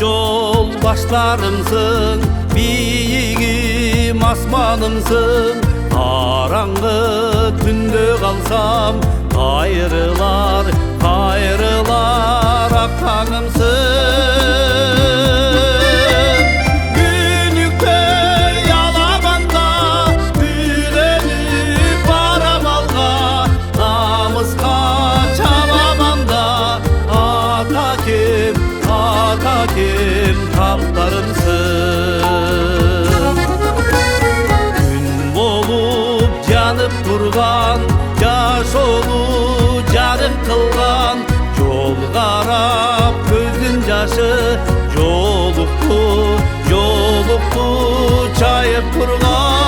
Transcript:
жол баштарымсың, бийигим асманымсың. Караңгы түндө калсам, кайрылар ак таңымсың. Күнүктөй алаганда үйлөнүп барам алга, намыска чабаманда ата кем талдарымсың. Күн болуп жанып турган, жашоonu жарык кылган, жол карап көздүн жашы жолукту чайып турган.